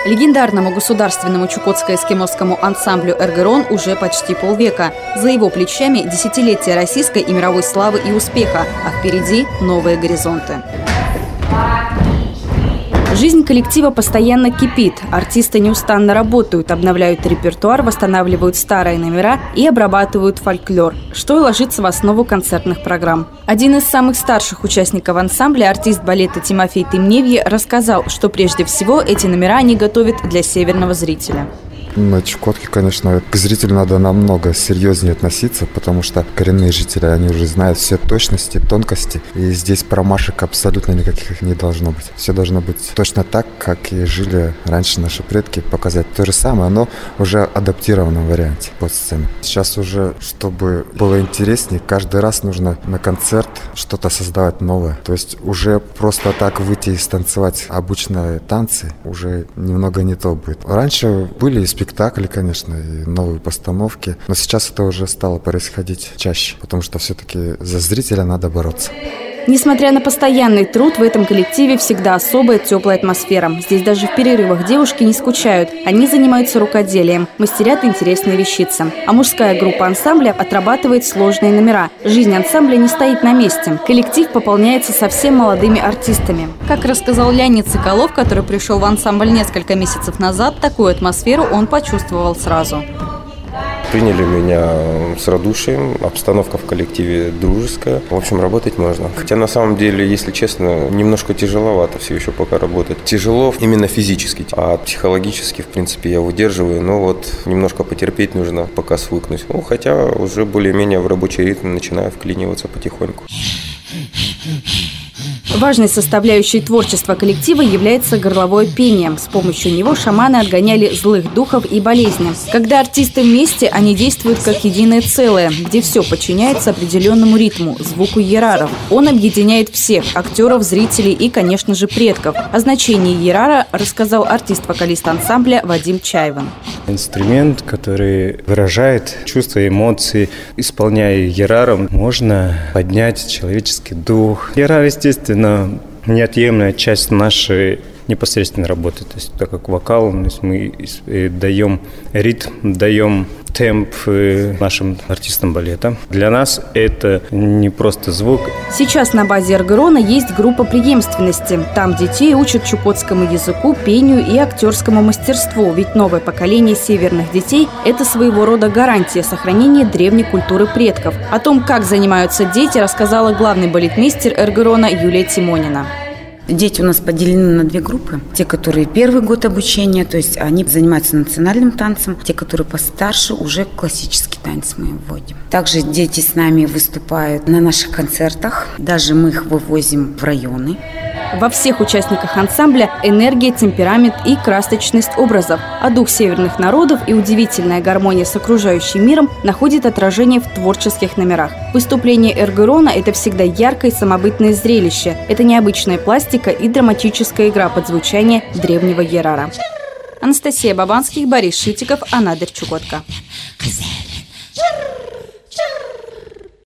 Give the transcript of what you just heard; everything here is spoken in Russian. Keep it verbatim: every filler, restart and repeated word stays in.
Легендарному государственному чукотско-эскимосскому ансамблю «Эргерон» уже почти полвека. За его плечами десятилетия российской и мировой славы и успеха, а впереди новые горизонты. Жизнь коллектива постоянно кипит. Артисты неустанно работают, обновляют репертуар, восстанавливают старые номера и обрабатывают фольклор, что и ложится в основу концертных программ. Один из самых старших участников ансамбля, артист балета Тимофей Тымневье, рассказал, что прежде всего эти номера они готовят для северного зрителя. На Чукотке, конечно, к зрителю надо намного серьезнее относиться, потому что коренные жители, они уже знают все точности, тонкости, и здесь промашек абсолютно никаких не должно быть. Все должно быть точно так, как и жили раньше наши предки, показать то же самое, но уже адаптированном варианте под сцену. Сейчас уже, чтобы было интереснее, каждый раз нужно на концерт что-то создавать новое. То есть уже просто так выйти и станцевать обычные танцы уже немного не то будет. Раньше были спектакли, конечно, и новые постановки, но сейчас это уже стало происходить чаще, потому что все-таки за зрителя надо бороться. Несмотря на постоянный труд, в этом коллективе всегда особая теплая атмосфера. Здесь даже в перерывах девушки не скучают. Они занимаются рукоделием, мастерят интересные вещицы. А мужская группа ансамбля отрабатывает сложные номера. Жизнь ансамбля не стоит на месте. Коллектив пополняется совсем молодыми артистами. Как рассказал Леонид Соколов, который пришел в ансамбль несколько месяцев назад, такую атмосферу он почувствовал сразу. Приняли меня с радушием, обстановка в коллективе дружеская. В общем, работать можно. Хотя на самом деле, если честно, немножко тяжеловато все еще пока работать. Тяжело именно физически, а психологически, в принципе, я выдерживаю. Но вот немножко потерпеть нужно, пока свыкнусь. Ну, хотя уже более-менее в рабочий ритм начинаю вклиниваться потихоньку. Важной составляющей творчества коллектива является горловое пение. С помощью него шаманы отгоняли злых духов и болезни. Когда артисты вместе, они действуют как единое целое, где все подчиняется определенному ритму, звуку йераров. Он объединяет всех – актеров, зрителей и, конечно же, предков. О значении йерара рассказал артист-вокалист ансамбля Вадим Чаевин. Инструмент, который выражает чувства и эмоции. Исполняя йераром, можно поднять человеческий дух. Йерар, естественно, неотъемлемая часть нашей непосредственной работы. То есть, так как вокал, то есть мы даем ритм, даем темп нашим артистам балета. Для нас это не просто звук. Сейчас на базе «Эргерона» есть группа преемственности. Там детей учат чукотскому языку, пению и актерскому мастерству. Ведь новое поколение северных детей – это своего рода гарантия сохранения древней культуры предков. О том, как занимаются дети, рассказала главный балетмейстер «Эргерона» Юлия Тимонина. Дети у нас поделены на две группы. Те, которые первый год обучения, то есть они занимаются национальным танцем. Те, которые постарше, уже классический танец мы вводим. Также дети с нами выступают на наших концертах. Даже мы их вывозим в районы. Во всех участниках ансамбля энергия, темперамент и красочность образов. А дух северных народов и удивительная гармония с окружающим миром находит отражение в творческих номерах. Выступление «Эргерона» – это всегда яркое и самобытное зрелище. Это необычная пластика и драматическая игра под звучание древнего йерара. Анастасия Бабанских, Борис Шитиков, Анадырь, Чукотка.